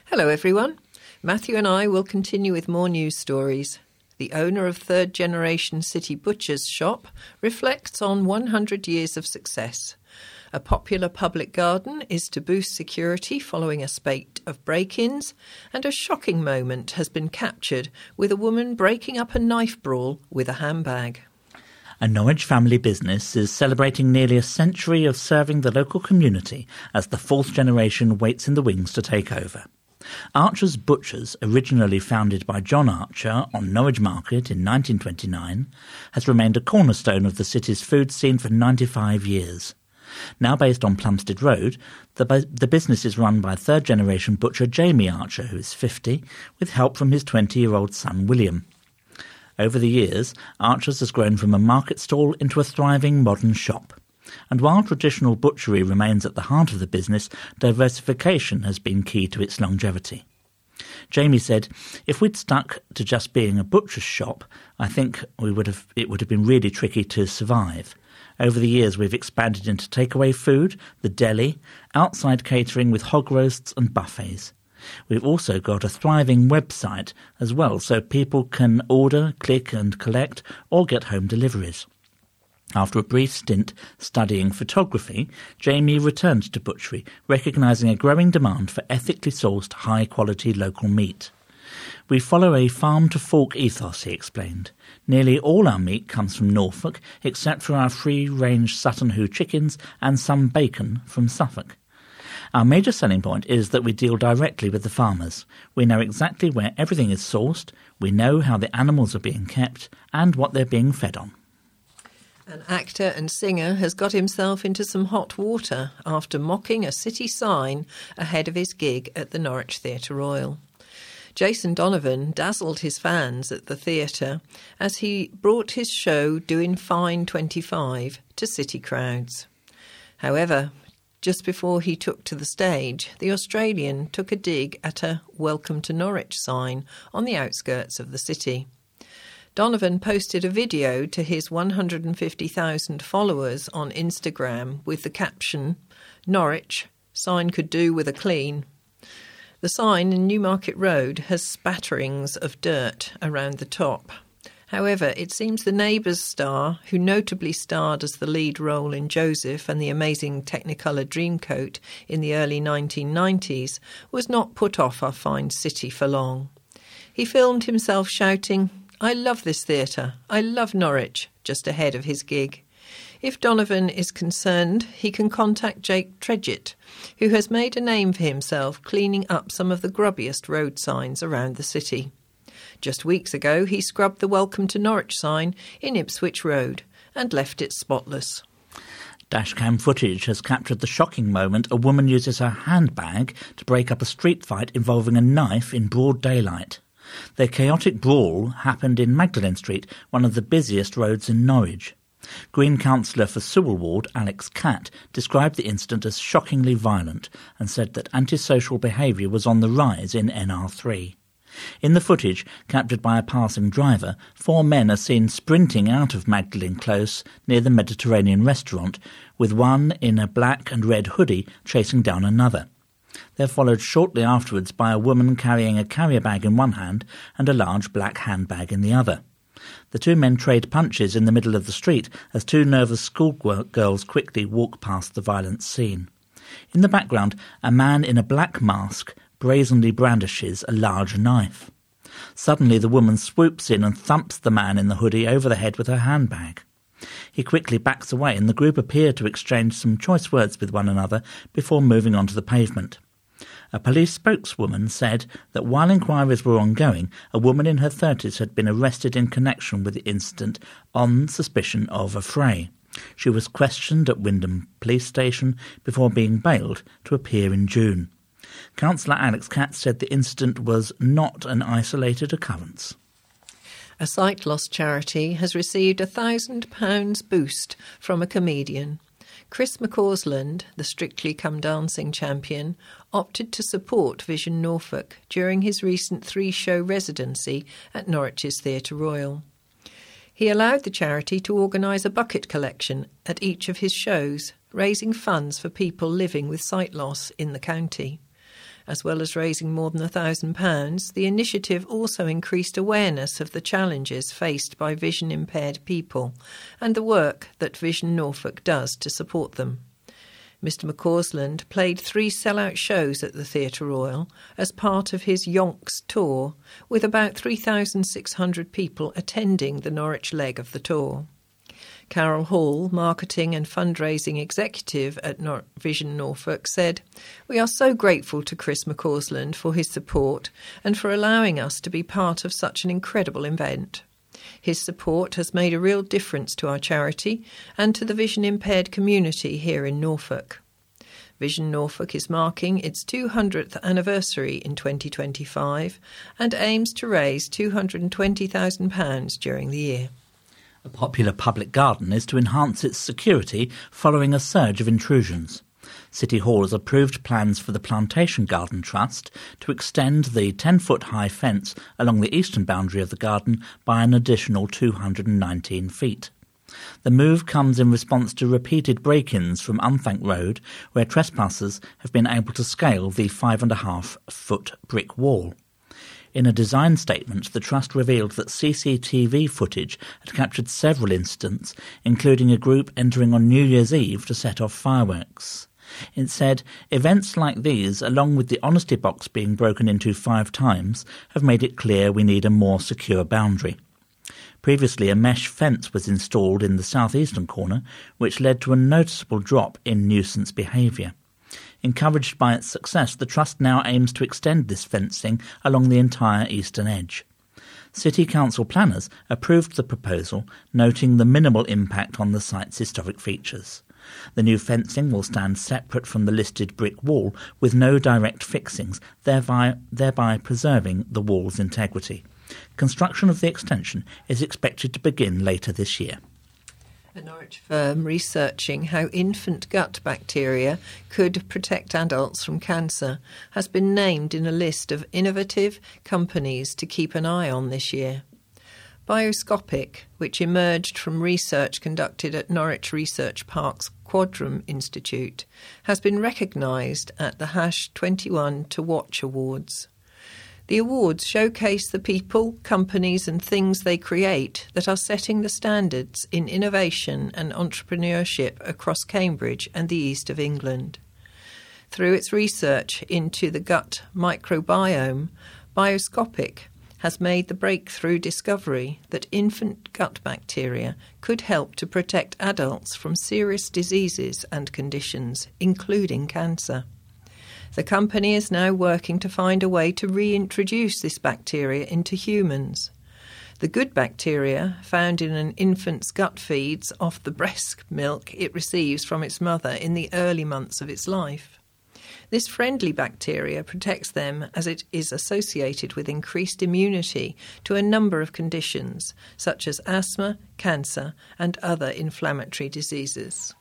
Hello everyone. Matthew and I will continue with more news stories. The owner of third-generation City Butcher's shop reflects on 100 years of success. A popular public garden is to boost security following a spate of break-ins, and a shocking moment has been captured with a woman breaking up a knife brawl with a handbag. A Norwich family business is celebrating nearly a century of serving the local community as the fourth generation waits in the wings to take over. Archer's Butchers, originally founded by John Archer on Norwich Market in 1929, has remained a cornerstone of the city's food scene for 95 years. Now based on Plumstead Road, the business is run by third-generation butcher Jamie Archer, who is 50, with help from his 20-year-old son William. Over the years, Archer's has grown from a market stall into a thriving modern shop. And while traditional butchery remains at the heart of the business, diversification has been key to its longevity. Jamie said, "If we'd stuck to just being a butcher's shop, I think it would have been really tricky to survive. Over the years, we've expanded into takeaway food, the deli, outside catering with hog roasts and buffets. We've also got a thriving website as well, so people can order, click and collect, or get home deliveries." After a brief stint studying photography, Jamie returned to butchery, recognising a growing demand for ethically sourced, high-quality local meat. "We follow a farm-to-fork ethos," he explained. "Nearly all our meat comes from Norfolk, except for our free-range Sutton Hoo chickens and some bacon from Suffolk. Our major selling point is that we deal directly with the farmers. We know exactly where everything is sourced, we know how the animals are being kept, and what they're being fed on." An actor and singer has got himself into some hot water after mocking a city sign ahead of his gig at the Norwich Theatre Royal. Jason Donovan dazzled his fans at the theatre as he brought his show Doin' Fine 25 to city crowds. However, just before he took to the stage, the Australian took a dig at a "Welcome to Norwich" sign on the outskirts of the city. Donovan posted a video to his 150,000 followers on Instagram with the caption, "Norwich, sign could do with a clean." The sign in Newmarket Road has spatterings of dirt around the top. However, it seems the Neighbours star, who notably starred as the lead role in Joseph and the amazing Technicolor Dreamcoat in the early 1990s, was not put off our fine city for long. He filmed himself shouting, "I love this theatre, I love Norwich," just ahead of his gig. If Donovan is concerned, he can contact Jake Tredgett, who has made a name for himself cleaning up some of the grubbiest road signs around the city. Just weeks ago, he scrubbed the Welcome to Norwich sign in Ipswich Road and left it spotless. Dashcam footage has captured the shocking moment a woman uses her handbag to break up a street fight involving a knife in broad daylight. The chaotic brawl happened in Magdalen Street, one of the busiest roads in Norwich. Green councillor for Sewell Ward, Alex Catt, described the incident as shockingly violent and said that antisocial behaviour was on the rise in NR3. In the footage, captured by a passing driver, 4 men are seen sprinting out of Magdalen Close near the Mediterranean restaurant, with one in a black and red hoodie chasing down another. They're followed shortly afterwards by a woman carrying a carrier bag in one hand and a large black handbag in the other. The 2 men trade punches in the middle of the street as 2 nervous schoolgirls quickly walk past the violent scene. In the background, a man in a black mask brazenly brandishes a large knife. Suddenly the woman swoops in and thumps the man in the hoodie over the head with her handbag. He quickly backs away and the group appear to exchange some choice words with one another before moving on to the pavement. A police spokeswoman said that while inquiries were ongoing, a woman in her 30s had been arrested in connection with the incident on suspicion of a fray. She was questioned at Wyndham Police Station before being bailed to appear in June. Councillor Alex Catt said the incident was not an isolated occurrence. A sight loss charity has received a £1,000 boost from a comedian. Chris McCausland, the Strictly Come Dancing champion, opted to support Vision Norfolk during his recent 3-show residency at Norwich's Theatre Royal. He allowed the charity to organise a bucket collection at each of his shows, raising funds for people living with sight loss in the county. As well as raising more than £1,000, the initiative also increased awareness of the challenges faced by vision-impaired people and the work that Vision Norfolk does to support them. Mr McCausland played 3 sellout shows at the Theatre Royal as part of his Yonks tour, with about 3,600 people attending the Norwich leg of the tour. Carol Hall, Marketing and Fundraising Executive at Vision Norfolk, said, "We are so grateful to Chris McCausland for his support and for allowing us to be part of such an incredible event. His support has made a real difference to our charity and to the vision-impaired community here in Norfolk." Vision Norfolk is marking its 200th anniversary in 2025 and aims to raise £220,000 during the year. A popular public garden is to enhance its security following a surge of intrusions. City Hall has approved plans for the Plantation Garden Trust to extend the 10-foot-high fence along the eastern boundary of the garden by an additional 219 feet. The move comes in response to repeated break-ins from Unthank Road, where trespassers have been able to scale the 5.5-foot brick wall. In a design statement, the Trust revealed that CCTV footage had captured several incidents, including a group entering on New Year's Eve to set off fireworks. It said, "Events like these, along with the honesty box being broken into 5 times, have made it clear we need a more secure boundary." Previously, a mesh fence was installed in the southeastern corner, which led to a noticeable drop in nuisance behaviour. Encouraged by its success, the Trust now aims to extend this fencing along the entire eastern edge. City Council planners approved the proposal, noting the minimal impact on the site's historic features. The new fencing will stand separate from the listed brick wall with no direct fixings, thereby preserving the wall's integrity. Construction of the extension is expected to begin later this year. A Norwich firm researching how infant gut bacteria could protect adults from cancer has been named in a list of innovative companies to keep an eye on this year. Bioscopic, which emerged from research conducted at Norwich Research Park's Quadrum Institute, has been recognised at the #21 to Watch Awards. The awards showcase the people, companies and things they create that are setting the standards in innovation and entrepreneurship across Cambridge and the east of England. Through its research into the gut microbiome, Bioscopic has made the breakthrough discovery that infant gut bacteria could help to protect adults from serious diseases and conditions, including cancer. The company is now working to find a way to reintroduce this bacteria into humans. The good bacteria, found in an infant's gut, feeds off the breast milk it receives from its mother in the early months of its life. This friendly bacteria protects them as it is associated with increased immunity to a number of conditions, such as asthma, cancer, and other inflammatory diseases.